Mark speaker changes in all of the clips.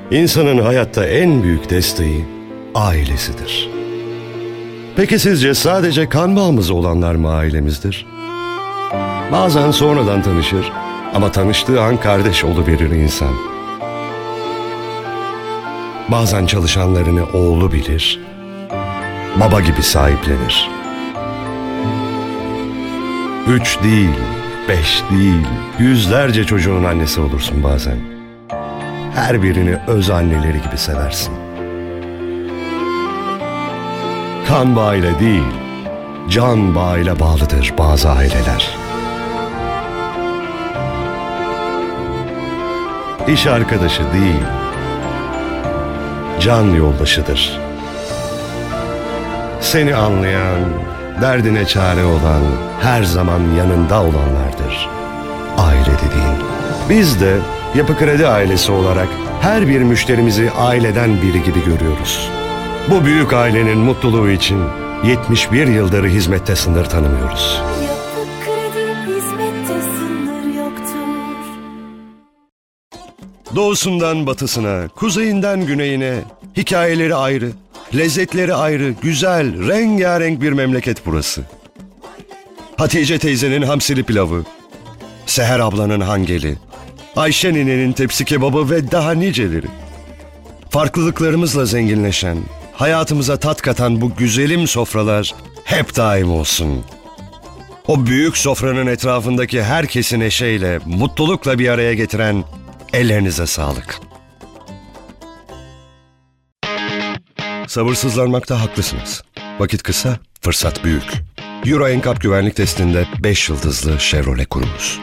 Speaker 1: İnsanın hayatta en büyük desteği ailesidir. Peki sizce sadece kan bağımız olanlar mı ailemizdir? Bazen sonradan tanışır ama tanıştığı an kardeş oluverir insan. Bazen çalışanlarını oğlu bilir, baba gibi sahiplenir. 3 değil, 5 değil, yüzlerce çocuğun annesi olursun bazen. Her birini öz anneleri gibi seversin. Kan bağıyla değil, can bağıyla bağlıdır bazı aileler. İş arkadaşı değil, can yoldaşıdır. Seni anlayan, derdine çare olan, her zaman yanında olanlardır aile dediğin. Biz de Yapı Kredi ailesi olarak her bir müşterimizi aileden biri gibi görüyoruz. Bu büyük ailenin mutluluğu için 71 yıldır hizmette sınır tanımıyoruz.
Speaker 2: Yapı Kredi, hizmette sınır yoktur.
Speaker 1: Doğusundan batısına, kuzeyinden güneyine, hikayeleri ayrı, lezzetleri ayrı, güzel, rengarenk bir memleket burası. Hatice teyzenin hamsili pilavı, Seher ablanın hangeli, Ayşe ninenin tepsi kebabı ve daha niceleri. Farklılıklarımızla zenginleşen, hayatımıza tat katan bu güzelim sofralar hep daim olsun. O büyük sofranın etrafındaki herkesi neşeyle, mutlulukla bir araya getiren ellerinize sağlık. Sabırsızlanmakta haklısınız. Vakit kısa, fırsat büyük. Euro NCAP güvenlik testinde 5 yıldızlı Chevrolet kurumuz.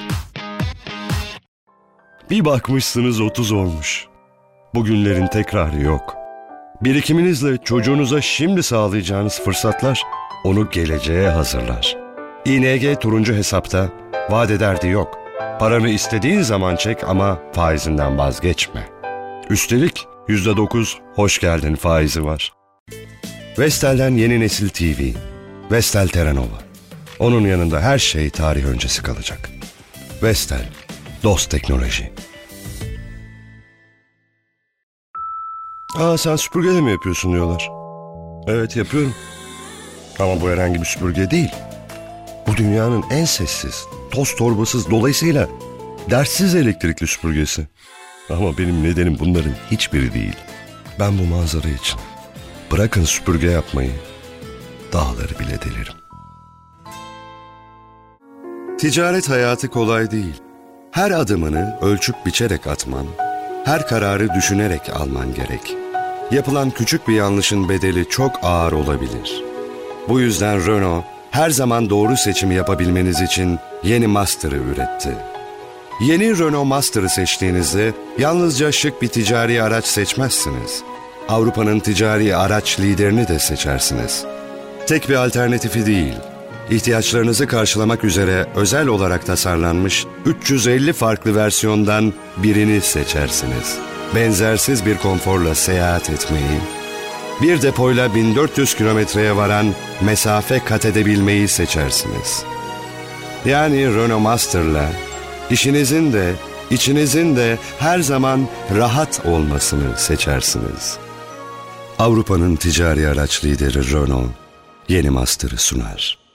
Speaker 1: Bir bakmışsınız 30 olmuş. Bugünlerin tekrarı yok. Birikiminizle çocuğunuza şimdi sağlayacağınız fırsatlar onu geleceğe hazırlar. ING turuncu hesapta vade derdi yok. Paranı istediğin zaman çek ama faizinden vazgeçme. Üstelik %9 hoş geldin faizi var. Vestel'den yeni nesil TV. Vestel Terranova. Onun yanında her şey tarih öncesi kalacak. Vestel, dost teknoloji. Sen süpürge de mi yapıyorsun diyorlar. Evet, yapıyorum. Ama bu herhangi bir süpürge değil. Bu dünyanın en sessiz, toz torbasız, dolayısıyla dertsiz elektrikli süpürgesi. Ama benim nedenim bunların hiçbiri değil. Ben bu manzara için bırakın süpürge yapmayı, dağları bile delerim. Ticaret hayatı kolay değil. Her adımını ölçüp biçerek atman, her kararı düşünerek alman gerek. Yapılan küçük bir yanlışın bedeli çok ağır olabilir. Bu yüzden Renault her zaman doğru seçimi yapabilmeniz için yeni Master'ı üretti. Yeni Renault Master'ı seçtiğinizde yalnızca şık bir ticari araç seçmezsiniz. Avrupa'nın ticari araç liderini de seçersiniz. Tek bir alternatifi değil, ihtiyaçlarınızı karşılamak üzere özel olarak tasarlanmış 350 farklı versiyondan birini seçersiniz. Benzersiz bir konforla seyahat etmeyi, bir depoyla 1400 kilometreye varan mesafe kat edebilmeyi seçersiniz. Yani Renault Master'la işinizin de, içinizin de her zaman rahat olmasını seçersiniz. Avrupa'nın ticari araç lideri Renault yeni Master'ı sunar.